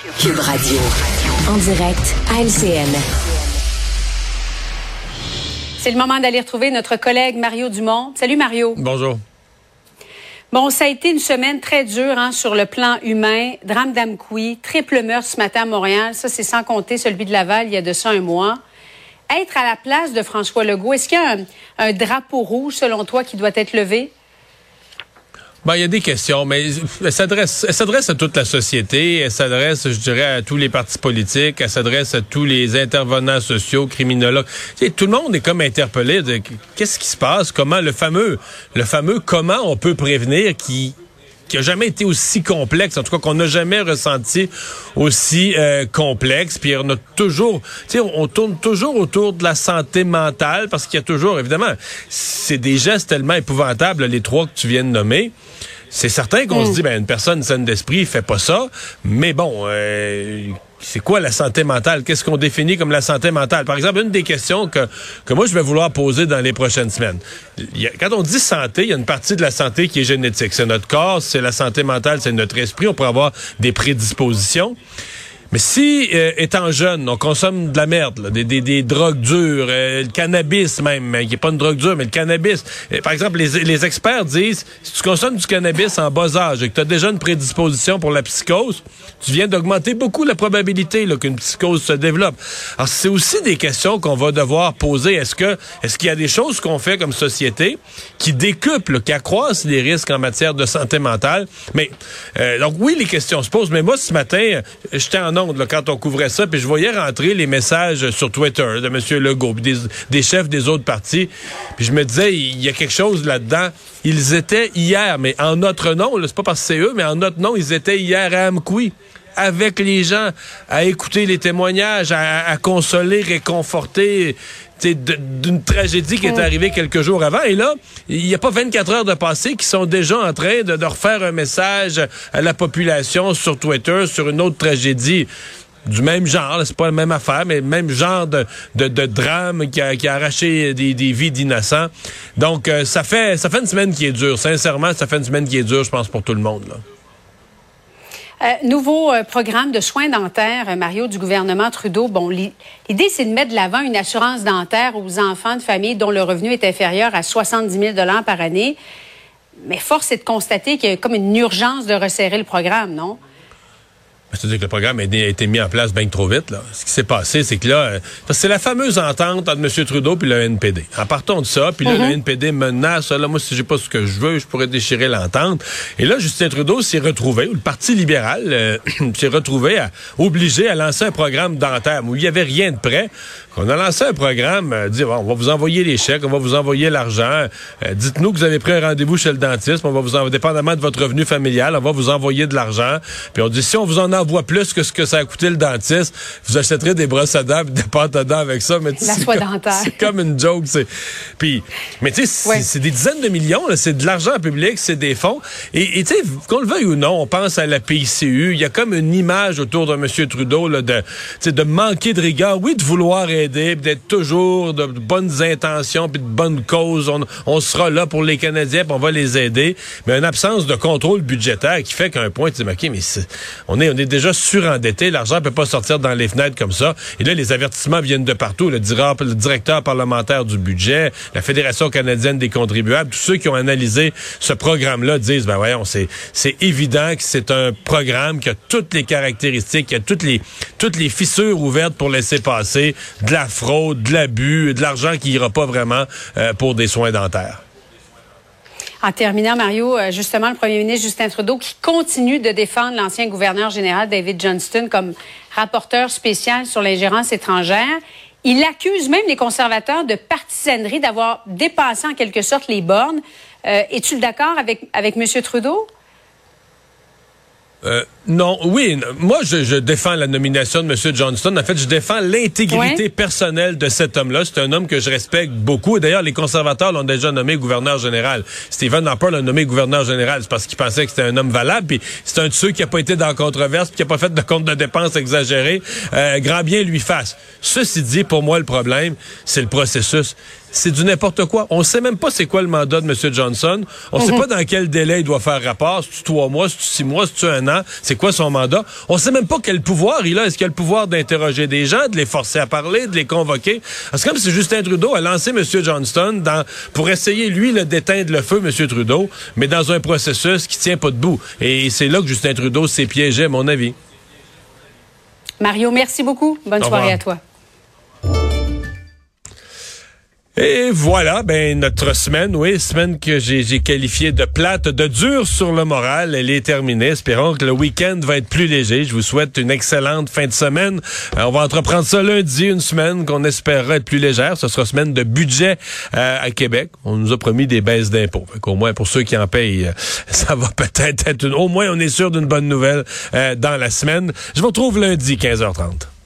Cube Radio. En direct à LCN. C'est le moment d'aller retrouver notre collègue Mario Dumont. Salut Mario. Bonjour. Bon, ça a été une semaine très dure sur le plan humain. Drame d'Amqui, triple meurtre ce matin à Montréal. Ça, c'est sans compter celui de Laval il y a de ça un mois. Être à la place de François Legault, est-ce qu'il y a un drapeau rouge, selon toi, qui doit être levé? Ben, il y a des questions, mais elle s'adresse à toute la société, elle s'adresse, je dirais, à tous les partis politiques, elle s'adresse à tous les intervenants sociaux, criminologues. Tu sais, tout le monde est comme interpellé de qu'est-ce qui se passe, comment le fameux comment on peut prévenir qui a jamais été aussi complexe, en tout cas qu'on n'a jamais ressenti aussi complexe. Puis on a toujours, tu sais, on tourne toujours autour de la santé mentale parce qu'il y a toujours, évidemment, c'est des gestes tellement épouvantables, les trois que tu viens de nommer. C'est certain qu'on se dit, ben une personne saine d'esprit fait pas ça, mais bon, c'est quoi la santé mentale? Qu'est-ce qu'on définit comme la santé mentale? Par exemple, une des questions que moi, je vais vouloir poser dans les prochaines semaines. Quand on dit santé, il y a une partie de la santé qui est génétique. C'est notre corps, c'est la santé mentale, c'est notre esprit. On pourrait avoir des prédispositions. Mais si, étant jeune, on consomme de la merde, là, des drogues dures, le cannabis même, qui n'est pas une drogue dure, mais le cannabis. Par exemple, les experts disent, si tu consommes du cannabis en bas âge et que tu as déjà une prédisposition pour la psychose, tu viens d'augmenter beaucoup la probabilité qu'une psychose se développe. Alors, c'est aussi des questions qu'on va devoir poser. Est-ce qu'il y a des choses qu'on fait comme société qui décuplent, qui accroissent les risques en matière de santé mentale? Mais, donc oui, les questions se posent, mais moi, ce matin, j'étais en ondes quand on couvrait ça, puis je voyais rentrer les messages sur Twitter de M. Legault, puis des chefs des autres partis, puis je me disais, il y a quelque chose là-dedans. Ils étaient hier, mais en notre nom, là, c'est pas parce que c'est eux, mais en notre nom, ils étaient hier à Amqui, avec les gens, à écouter les témoignages, à consoler, réconforter d'une tragédie qui est arrivée quelques jours avant. Et là, il n'y a pas 24 heures de passé qui sont déjà en train de refaire un message à la population sur Twitter sur une autre tragédie du même genre. C'est pas la même affaire, mais le même genre de drame qui a arraché des vies d'innocents. Donc, ça fait une semaine qui est dure. Sincèrement, ça fait une semaine qui est dure, je pense, pour tout le monde, là. Nouveau programme de soins dentaires, Mario, du gouvernement Trudeau. Bon, l'idée, c'est de mettre de l'avant une assurance dentaire aux enfants de familles dont le revenu est inférieur à 70 000 $ par année. Mais force est de constater qu'il y a comme une urgence de resserrer le programme, non? C'est-à-dire que le programme a été mis en place bien trop vite, là. Ce qui s'est passé, c'est que là, c'est la fameuse entente entre M. Trudeau puis le NPD. En partant de ça, puis là, le NPD menace, là, moi, si j'ai pas ce que je veux, je pourrais déchirer l'entente. Et là, Justin Trudeau s'est retrouvé, ou le Parti libéral s'est retrouvé obligé à lancer un programme dentaire où il y avait rien de prêt. On a lancé un programme, dire, bon, on va vous envoyer les chèques, on va vous envoyer l'argent, dites-nous que vous avez pris un rendez-vous chez le dentiste, on va vous envoyer, dépendamment de votre revenu familial, on va vous envoyer de l'argent. Puis on dit, si on vous en envoie plus que ce que ça a coûté le dentiste, vous achèterez des brosses à dents et des pâtes à dents avec ça. Mais la soie dentaire. C'est comme une joke. Mais tu sais, c'est des dizaines de millions, là, c'est de l'argent public, c'est des fonds. Et tu sais, qu'on le veuille ou non, on pense à la PICU, il y a comme une image autour de M. Trudeau là, de manquer de rigueur, oui, de vouloir aider, d'être toujours de bonnes intentions puis de bonnes causes. On sera là pour les Canadiens puis on va les aider. Mais une absence de contrôle budgétaire qui fait qu'à un point, tu dis, OK, mais on est déjà surendetté. L'argent peut pas sortir dans les fenêtres comme ça. Et là, les avertissements viennent de partout. Le directeur parlementaire du budget, la Fédération canadienne des contribuables, tous ceux qui ont analysé ce programme-là disent, ben voyons, c'est évident que c'est un programme qui a toutes les caractéristiques, qui a toutes les fissures ouvertes pour laisser passer de la fraude, de l'abus, de l'argent qui ira pas vraiment pour des soins dentaires. En terminant, Mario, justement, le premier ministre Justin Trudeau qui continue de défendre l'ancien gouverneur général David Johnston comme rapporteur spécial sur l'ingérence étrangère. Il accuse même les conservateurs de partisanerie, d'avoir dépassé en quelque sorte les bornes. Es-tu d'accord avec M. Trudeau? Non, oui, moi je défends la nomination de M. Johnston. En fait, je défends l'intégrité personnelle de cet homme-là. C'est un homme que je respecte beaucoup. Et d'ailleurs, les conservateurs l'ont déjà nommé gouverneur général. Stephen Harper l'a nommé gouverneur général. C'est parce qu'il pensait que c'était un homme valable. Puis c'est un de ceux qui n'a pas été dans la controverse, puis qui n'a pas fait de compte de dépenses exagéré. Grand bien lui fasse. Ceci dit, pour moi, le problème, c'est le processus. c'est du n'importe quoi. On sait même pas c'est quoi le mandat de M. Johnson. On sait pas dans quel délai il doit faire rapport. C'est-tu 3 mois, c'est-tu 6 mois, c'est-tu 1 an? C'est quoi son mandat? On sait même pas quel pouvoir il a. Est-ce qu'il a le pouvoir d'interroger des gens, de les forcer à parler, de les convoquer? C'est comme si Justin Trudeau a lancé M. Johnston pour essayer, lui, d'éteindre le feu, M. Trudeau, mais dans un processus qui tient pas debout. Et c'est là que Justin Trudeau s'est piégé, à mon avis. Mario, merci beaucoup. Bonne soirée à toi. Et voilà, notre semaine que j'ai qualifiée de plate, de dure sur le moral, elle est terminée. Espérons que le week-end va être plus léger. Je vous souhaite une excellente fin de semaine. On va entreprendre ça lundi, une semaine qu'on espérera être plus légère. Ce sera semaine de budget à Québec. On nous a promis des baisses d'impôts. Au moins, pour ceux qui en payent, ça va peut-être être au moins on est sûr d'une bonne nouvelle dans la semaine. Je vous retrouve lundi, 15h30.